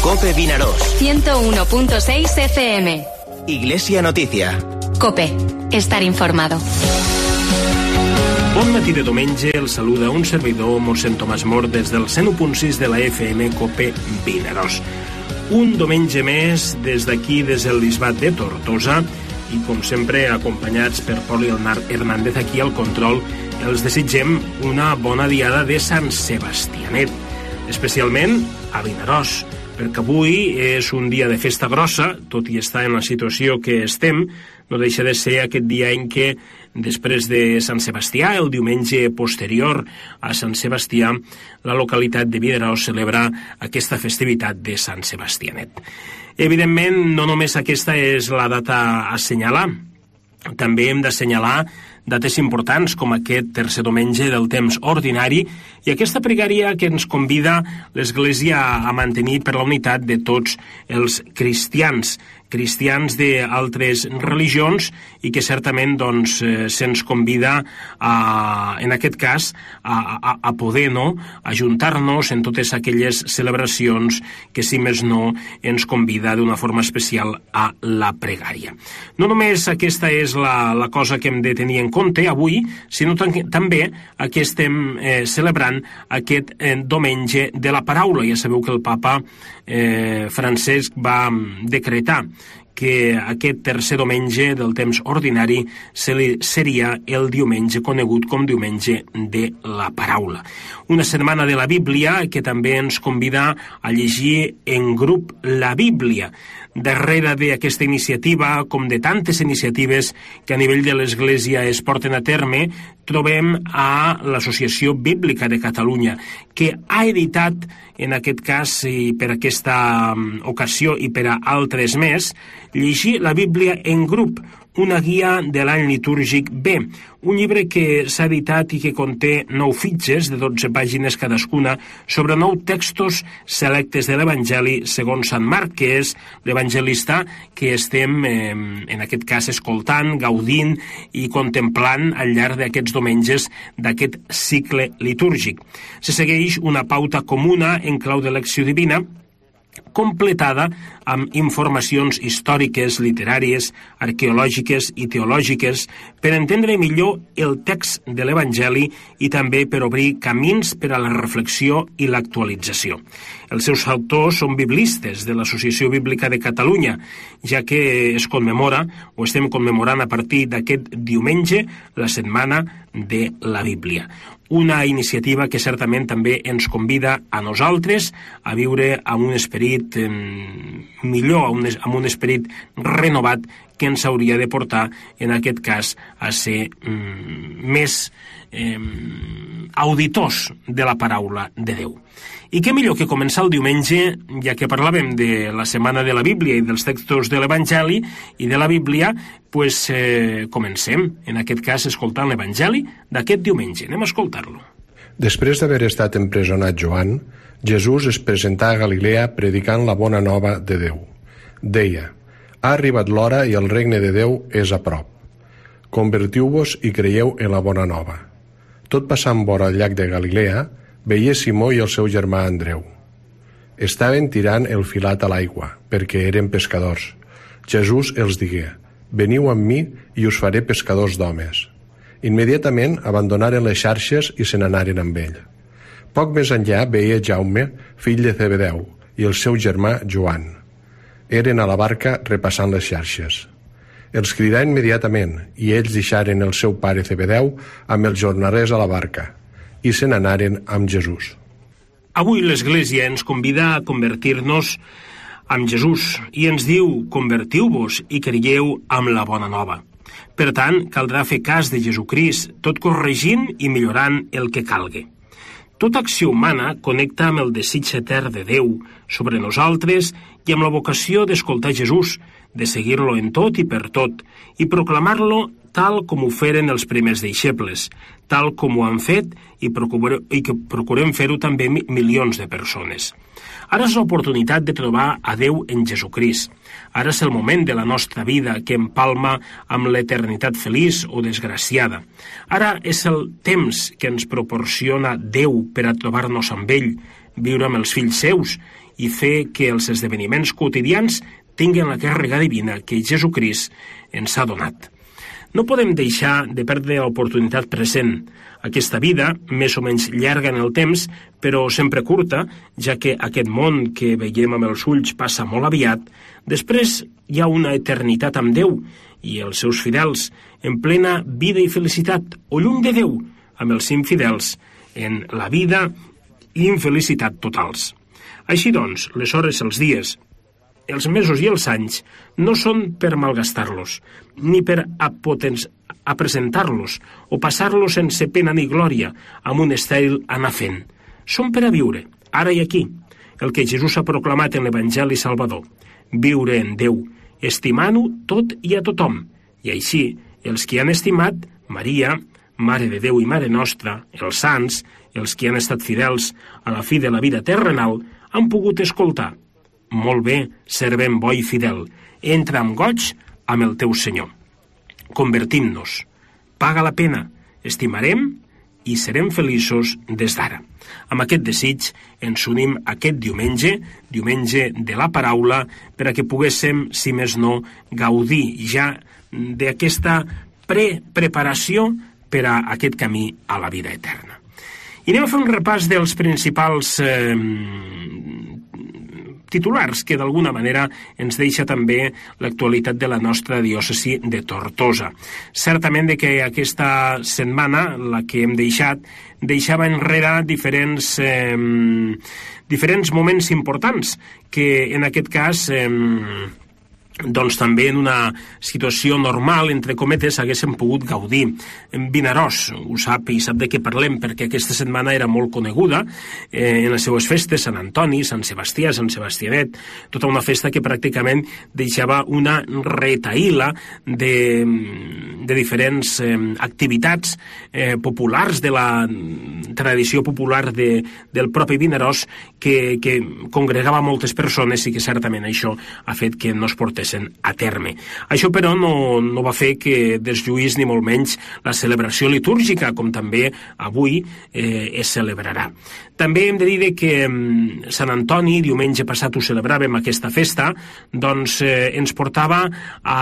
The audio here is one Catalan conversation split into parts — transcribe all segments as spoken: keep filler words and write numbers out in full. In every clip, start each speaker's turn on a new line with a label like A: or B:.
A: COPE Vinaròs.
B: ciento uno punto seis F M.
A: Iglesia Noticia.
B: COPE. Estar informado.
C: Bon matí de diumenge, el saluda un servidor, mossèn Tomàs Mor, des del cent u punt sis de la F M COPE Vinaròs. Un diumenge més des d'aquí, des del Bisbat de Tortosa, i com sempre acompanyats per Pol Hernández aquí al control, els desitgem una bona diada de Sant Sebastianet, especialment a Vinaròs, perquè avui és un dia de festa grossa, tot i estar en la situació que estem, no deixa de ser aquest dia en què, després de Sant Sebastià, el diumenge posterior a Sant Sebastià, la localitat de Vinaròs celebra aquesta festivitat de Sant Sebastianet. Evidentment, no només aquesta és la data a assenyalar, també hem d'assenyalar dates importants com aquest tercer diumenge del temps ordinari i aquesta pregària que ens convida l'Església a mantenir per la unitat de tots els cristians, cristians d'altres religions i que certament doncs, eh, se'ns convida a, en aquest cas a, a, a poder no, ajuntar-nos en totes aquelles celebracions que si més no ens convida d'una forma especial a la pregària. No només aquesta és la, la cosa que hem de tenir en compte avui, sinó també que estem eh, celebrant aquest eh, diumenge de la paraula. Ja sabeu que el papa eh, Francesc va decretar que aquest tercer diumenge del temps ordinari seria el diumenge conegut com diumenge de la paraula. Una setmana de la Bíblia que també ens convida a llegir en grup la Bíblia. Darrere d'aquesta iniciativa, com de tantes iniciatives que a nivell de l'Església es porten a terme, trobem a l'Associació Bíblica de Catalunya, que ha editat, en aquest cas i per aquesta ocasió i per a altres més, llegir la Bíblia en grup, una guia de l'any litúrgic B, un llibre que s'ha editat i que conté nou fitxes de dotze pàgines cadascuna sobre nou textos selectes de l'Evangeli segons Sant Marc, que és l'evangelista que estem, eh, en aquest cas, escoltant, gaudint i contemplant al llarg d'aquests diumenges d'aquest cicle litúrgic. Se segueix una pauta comuna en clau de lecció divina, completada amb informacions històriques, literàries, arqueològiques i teològiques per entendre millor el text de l'Evangeli i també per obrir camins per a la reflexió i l'actualització. Els seus autors són biblistes de l'Associació Bíblica de Catalunya, ja que es commemora, o estem commemorant a partir d'aquest diumenge, la Setmana de la Bíblia. Una iniciativa que certament també ens convida a nosaltres a viure amb un esperit eh, millor, amb un esperit renovat que ens hauria de portar, en aquest cas, a ser mm, més eh, auditors de la paraula de Déu. I què millor que començar el diumenge, ja que parlàvem de la Setmana de la Bíblia i dels textos de l'Evangeli i de la Bíblia, pues, eh, comencem, en aquest cas, escoltant l'Evangeli d'aquest diumenge. Anem a escoltar-lo.
D: Després d'haver estat empresonat Joan, Jesús es presentà a Galilea predicant la bona nova de Déu. Deia: ha arribat l'hora i el regne de Déu és a prop. Convertiu-vos i creieu en la bona nova. Tot passant vora el llac de Galilea, veia Simó i el seu germà Andreu. Estaven tirant el filat a l'aigua, perquè eren pescadors. Jesús els digué: veniu amb mi i us faré pescadors d'homes. Immediatament abandonaren les xarxes i se n'anaren amb ell. Poc més enllà veia Jaume, fill de Zebedeu, i el seu germà Joan. Eren a la barca repassant les xarxes. Els cridà immediatament i ells deixaren el seu pare Zebedeu amb els jornalers a la barca i se n'anaren amb Jesús.
C: Avui l'Església ens convida a convertir-nos amb Jesús i ens diu: convertiu-vos i creieu amb la bona nova. Per tant, caldrà fer cas de Jesucrist, tot corregint i millorant el que calgue. Tota acció humana connecta amb el desig etern de Déu sobre nosaltres i amb la vocació d'escoltar Jesús, de seguir-lo en tot i per tot, i proclamar-lo tal com ho feren els primers deixebles, tal com ho han fet i, procure, i que procurem fer-ho també milions de persones. Ara és l'oportunitat de trobar a Déu en Jesucrist. Ara és el moment de la nostra vida que empalma amb l'eternitat feliç o desgraciada. Ara és el temps que ens proporciona Déu per a trobar-nos amb ell, viure amb els fills seus i fer que els esdeveniments quotidians tinguen la càrrega divina que Jesucrist ens ha donat. No podem deixar de perdre l'oportunitat present. Aquesta vida, més o menys llarga en el temps, però sempre curta, ja que aquest món que veiem amb els ulls passa molt aviat, després hi ha una eternitat amb Déu i els seus fidels, en plena vida i felicitat, o lluny de Déu, amb els infidels, en la vida i infelicitat totals. Així doncs, les hores, els dies, els mesos i els anys no són per malgastar-los, ni per apresentar-los o passar-los sense pena ni glòria amb un estèril anar fent. Són per a viure, ara i aquí, el que Jesús ha proclamat en l'Evangeli Salvador, viure en Déu, estimant-ho tot i a tothom. I així, els que han estimat Maria, Mare de Déu i Mare Nostra, els sants, els que han estat fidels a la fi de la vida terrenal, han pogut escoltar: molt bé, servent bo i fidel, entra amb goig amb el teu Senyor. Convertim-nos, paga la pena, estimarem i serem feliços des d'ara. Amb aquest desig ens unim aquest diumenge, diumenge de la paraula, per a que poguéssim, si més no, gaudir ja d'aquesta pre-preparació per a aquest camí a la vida eterna. I anem a fer un repàs dels principals eh, titulars que d'alguna manera ens deixa també l'actualitat de la nostra diòcesi de Tortosa. Certament de que aquesta setmana, la que hem deixat, deixava enrere diferents, eh, diferents moments importants que en aquest cas eh, doncs també en una situació normal, entre cometes, haguéssim pogut gaudir. Vinaròs, ho sap i sap de què parlem, perquè aquesta setmana era molt coneguda eh, en les seues festes, Sant Antoni, Sant Sebastià, Sant Sebastianet, tota una festa que pràcticament deixava una retaïla de, de diferents eh, activitats eh, populars de la tradició popular de, del propi Vinaròs que, que congregava moltes persones i que certament això ha fet que no es portés a terme. Això, però, no, no va fer que deslluís ni molt menys la celebració litúrgica, com també avui eh, es celebrarà. També hem de dir que eh, Sant Antoni, diumenge passat ho celebràvem aquesta festa, doncs eh, ens portava a,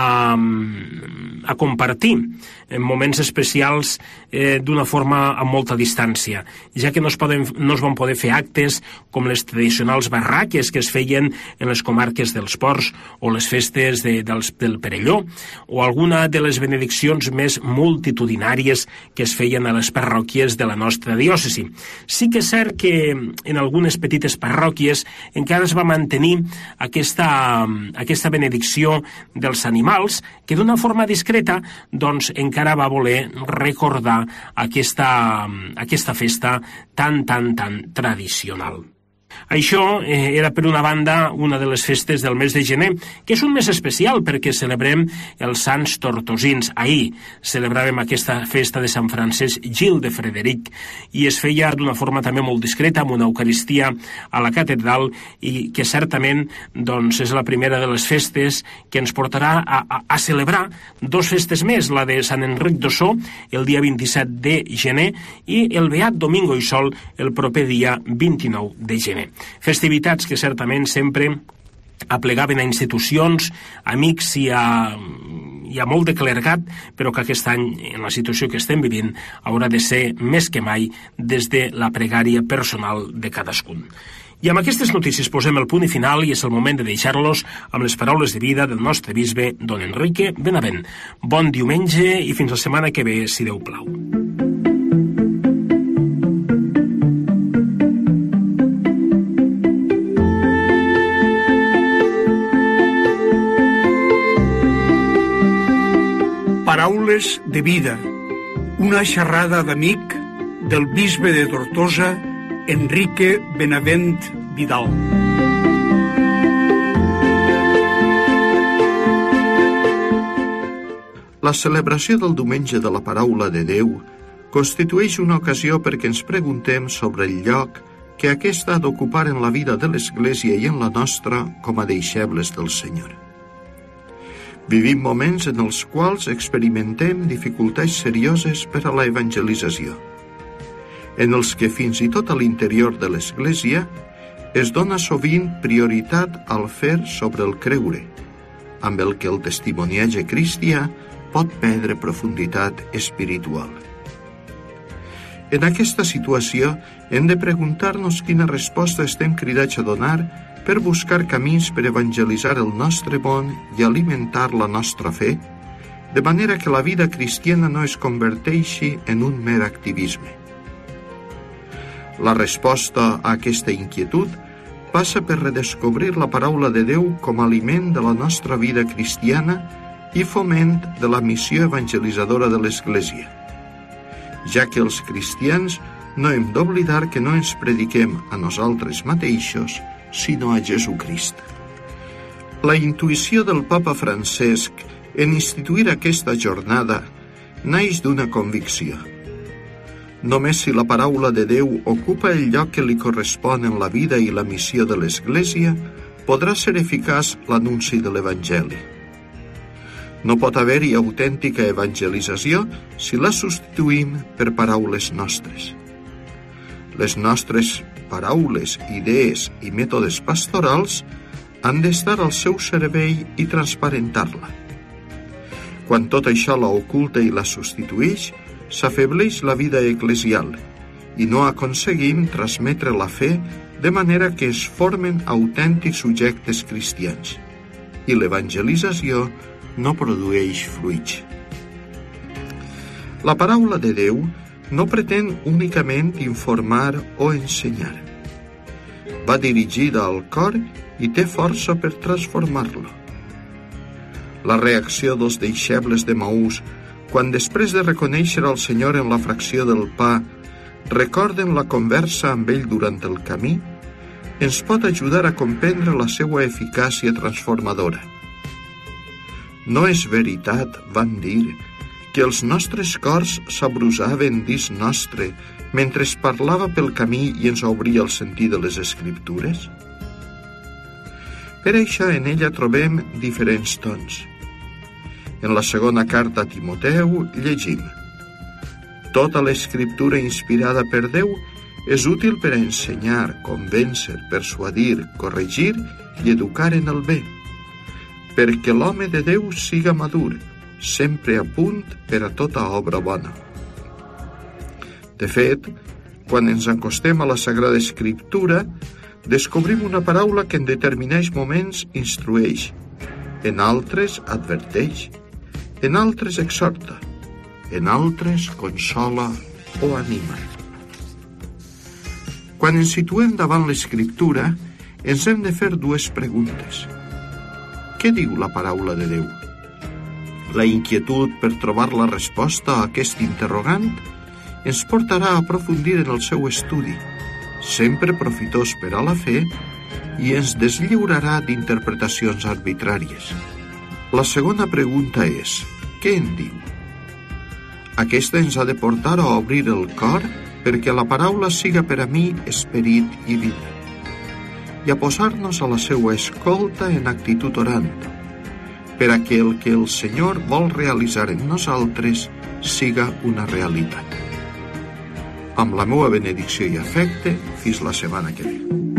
C: a compartir en moments especials eh, d'una forma amb molta distància, ja que no es, poden, no es van poder fer actes com les tradicionals barraques que es feien en les comarques dels ports o les festes de, dels, del Perelló, o alguna de les benediccions més multitudinàries que es feien a les parròquies de la nostra diòcesi. Sí que és cert que en algunes petites parròquies encara es va mantenir aquesta, aquesta benedicció dels animals, que d'una forma discreta doncs encara va voler recordar aquesta, aquesta festa tan, tan, tan tradicional. Això eh, era, per una banda, una de les festes del mes de gener, que és un mes especial perquè celebrem els Sants Tortosins. Ahir celebràvem aquesta festa de Sant Francesc Gil de Frederic i es feia d'una forma també molt discreta, amb una eucaristia a la catedral, i que certament doncs, és la primera de les festes que ens portarà a, a, a celebrar dos festes més, la de Sant Enric d'Ossó el dia vint-i-set de gener i el Beat Domingo i Sol el proper dia vint-i-nou de gener. Festivitats que certament sempre aplegaven a institucions, amics i a, i a molt de clergat, però que aquest any, en la situació que estem vivint, haurà de ser més que mai des de la pregària personal de cadascun. I amb aquestes notícies posem el punt i final i és el moment de deixar-los amb les paraules de vida del nostre bisbe, don Enrique Benavent. Bon diumenge i fins la setmana que ve, si Déu plau.
E: Paraules de vida, una xerrada d'amic del bisbe de Tortosa, Enrique Benavent Vidal.
F: La celebració del diumenge de la Paraula de Déu constitueix una ocasió perquè ens preguntem sobre el lloc que aquesta ha d'ocupar en la vida de l'Església i en la nostra com a deixebles del Senyor. Vivim moments en els quals experimentem dificultats serioses per a la evangelització, en els que fins i tot a l'interior de l'Església es dona sovint prioritat al fer sobre el creure, amb el que el testimoniatge cristià pot perdre profunditat espiritual. En aquesta situació hem de preguntar-nos quina resposta estem cridats a donar per buscar camins per evangelitzar el nostre món i alimentar la nostra fe, de manera que la vida cristiana no es converteixi en un mer activisme. La resposta a aquesta inquietud passa per redescobrir la paraula de Déu com a aliment de la nostra vida cristiana i foment de la missió evangelitzadora de l'Església, ja que els cristians no hem d'oblidar que no ens prediquem a nosaltres mateixos, sinó a Jesucrist. La intuïció del papa Francesc en instituir aquesta jornada naix d'una convicció. Només si la paraula de Déu ocupa el lloc que li correspon en la vida i la missió de l'Església, podrà ser eficaç l'anunci de l'Evangeli. No pot haver-hi autèntica evangelització si la substituïm per paraules nostres. Les nostres paraules, idees i mètodes pastorals han d'estar al seu servei i transparentar-la. Quan tot això la oculta i la substitueix, s'afebleix la vida eclesial i no aconseguim transmetre la fe de manera que es formen autèntics subjectes cristians i l'evangelització no produeix fruits. La paraula de Déu no pretén únicament informar o ensenyar. Va dirigida al cor i té força per transformar-lo. La reacció dels deixebles de Maús, quan després de reconèixer el Senyor en la fracció del pa, recorden la conversa amb ell durant el camí, ens pot ajudar a comprendre la seva eficàcia transformadora. No és veritat, van dir, que els nostres cors s'abrusaven dins nostre mentre es parlava pel camí i ens obria el sentit de les Escriptures? Per això en ella trobem diferents tons. En la segona carta a Timoteu llegim: tota l'escriptura inspirada per Déu és útil per a ensenyar, convèncer, persuadir, corregir i educar en el bé, perquè l'home de Déu siga madur, sempre a punt per a tota obra bona. De fet, quan ens acostem a la Sagrada Escriptura, descobrim una paraula que en determinats moments instrueix, en altres adverteix, en altres exhorta, en altres consola o anima. Quan ens situem davant l'Escriptura, ens hem de fer dues preguntes. Què diu la paraula de Déu? La inquietud per trobar la resposta a aquest interrogant ens portarà a aprofundir en el seu estudi, sempre profitós per a la fe, i ens deslliurarà d'interpretacions arbitràries. La segona pregunta és: què en diu? Aquesta ens ha de portar a obrir el cor perquè la paraula siga per a mi esperit i vida, i a posar-nos a la seua escolta en actitud orant, per a que el que el Senyor vol realitzar en nosaltres siga una realitat. Amb la meva benedicció i afecte, fins la setmana que ve.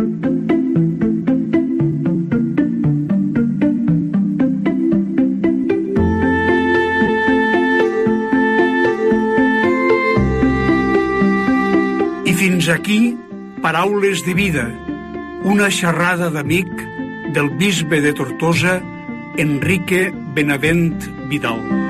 E: I fins aquí, Paraules de Vida, una xerrada d'amic del bisbe de Tortosa, Enrique Benavent Vidal.